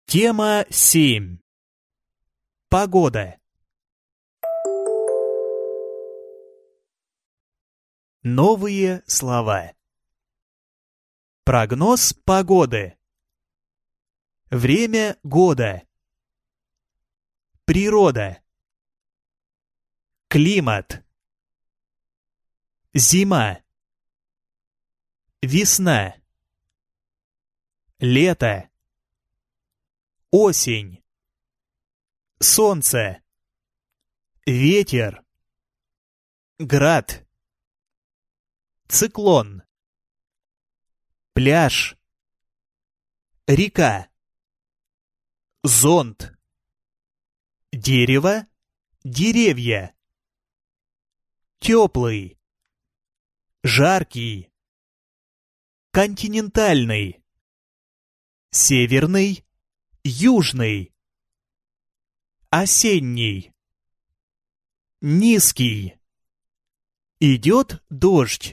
Тема 7. Погода. Новые слова. Прогноз погоды. Время года. Природа. Климат. Зима. Весна. Лето. Осень. Солнце. Ветер. Град. Циклон. Пляж. Река. Зонт. Дерево. Деревья. Теплый. Жаркий. Континентальный. Северный. Южный. Осенний. Низкий. Идет дождь.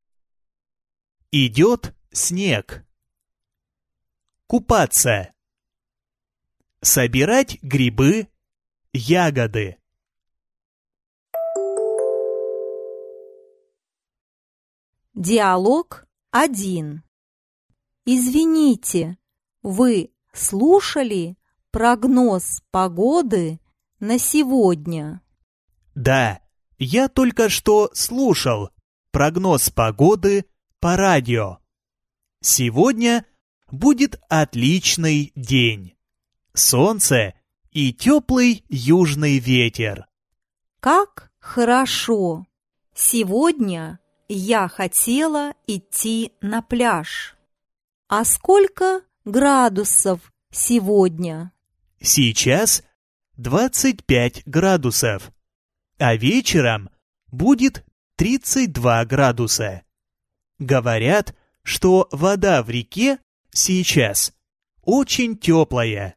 Идет снег. Купаться. Собирать грибы, ягоды. Диалог 1. Извините, вы слушали прогноз погоды на сегодня? Да, я только что слушал прогноз погоды по радио. Сегодня будет отличный день. Солнце и теплый южный ветер. Как хорошо! Сегодня я хотела идти на пляж. А сколько градусов сегодня? Сейчас 25 градусов, а вечером будет 32 градуса. Говорят, что вода в реке сейчас очень теплая.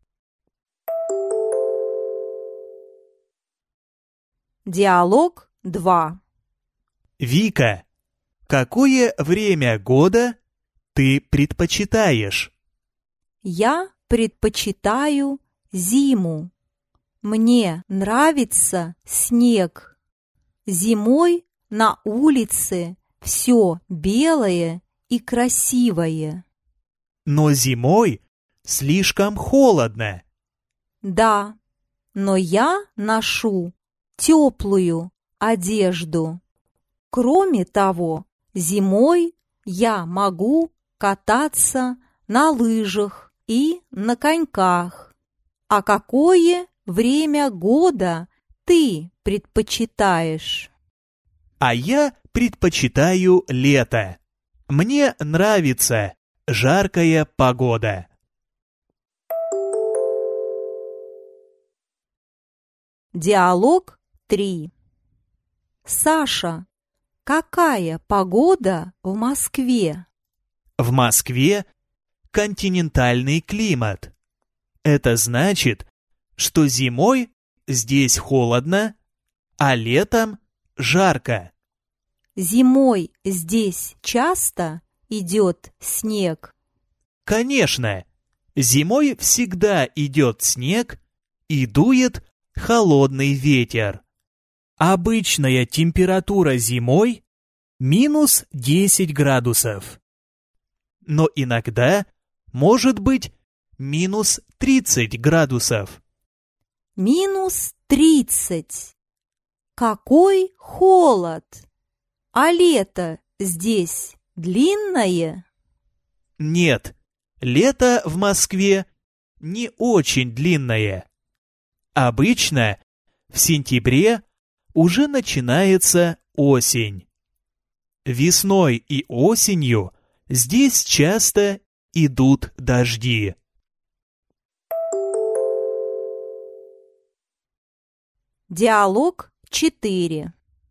Диалог 2. Вика, какое время года ты предпочитаешь? Я предпочитаю зиму. Мне нравится снег. Зимой на улице все белое и красивое. Но зимой слишком холодно. Да, но я ношу теплую одежду. Кроме того, зимой я могу кататься на лыжах и на коньках. А какое время года ты предпочитаешь? А я предпочитаю лето. Мне нравится жаркая погода. Диалог 3. Саша, какая погода в Москве? В Москве континентальный климат. Это значит, что зимой здесь холодно, а летом жарко. Зимой здесь часто идет снег? Конечно, зимой всегда идет снег и дует холодный ветер. Обычная температура зимой минус 10 градусов. Но иногда может быть минус 30 градусов. Минус 30. Какой холод! А лето здесь длинное? Нет, лето в Москве не очень длинное. Обычно в сентябре уже начинается осень. Весной и осенью здесь часто идут дожди. Диалог 4.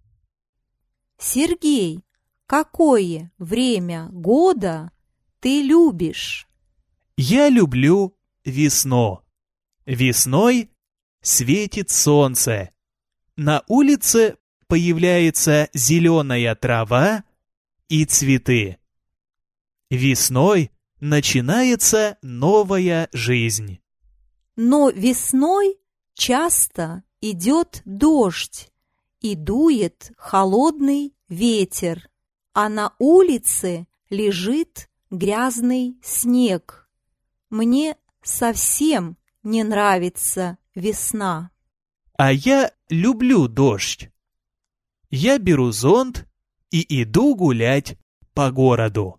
Сергей, какое время года ты любишь? Я люблю весну. Весной светит солнце. На улице появляется зеленая трава и цветы. Весной начинается новая жизнь. Но весной часто идет дождь и дует холодный ветер, а на улице лежит грязный снег. Мне совсем не нравится весна. А я люблю дождь. Я беру зонт и иду гулять по городу.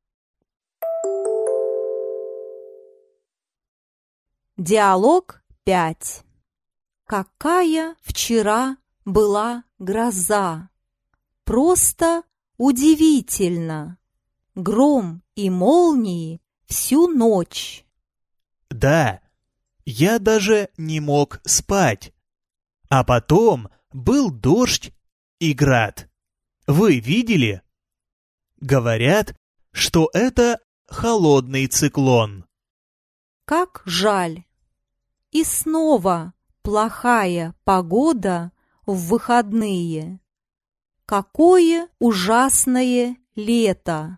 Диалог 5. Какая вчера была гроза! Просто удивительно! Гром и молнии всю ночь. Да, я даже не мог спать. А потом был дождь и град. Вы видели? Говорят, что это холодный циклон. Как жаль! И снова плохая погода в выходные. Какое ужасное лето!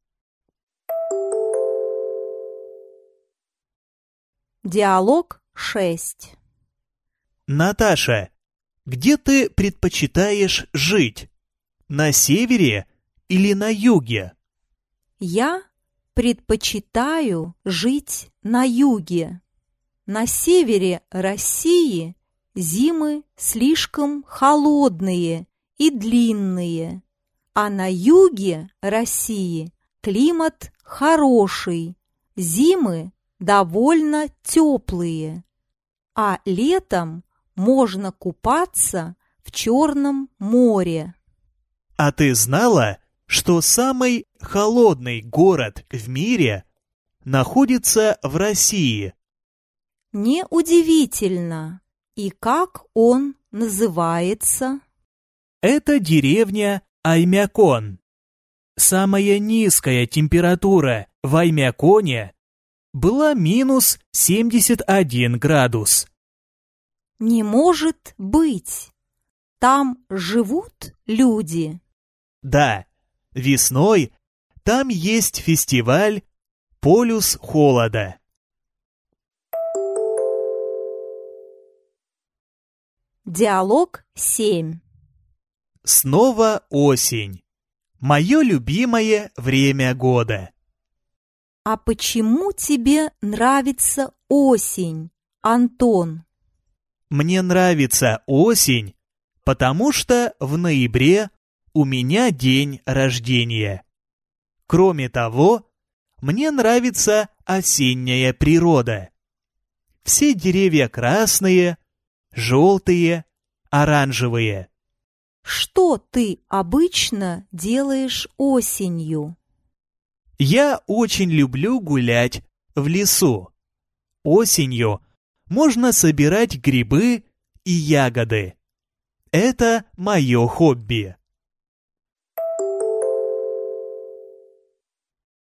Диалог 6. Наташа, где ты предпочитаешь жить? На севере или на юге? Я предпочитаю жить на юге. На севере России зимы слишком холодные и длинные, а на юге России климат хороший, зимы довольно теплые, а летом можно купаться в Черном море. А ты знала, что самый холодный город в мире находится в России? Неудивительно. И как он называется? Это деревня Аймякон. Самая низкая температура в Аймяконе была минус 71 градус. Не может быть. Там живут люди? Да, весной там есть фестиваль «Полюс холода». Диалог 7. Снова осень. Мое любимое время года. А почему тебе нравится осень, Антон? Мне нравится осень, потому что в ноябре у меня день рождения. Кроме того, мне нравится осенняя природа. Все деревья красные, желтые, оранжевые. Что ты обычно делаешь осенью? Я очень люблю гулять в лесу. Осенью можно собирать грибы и ягоды. Это мое хобби.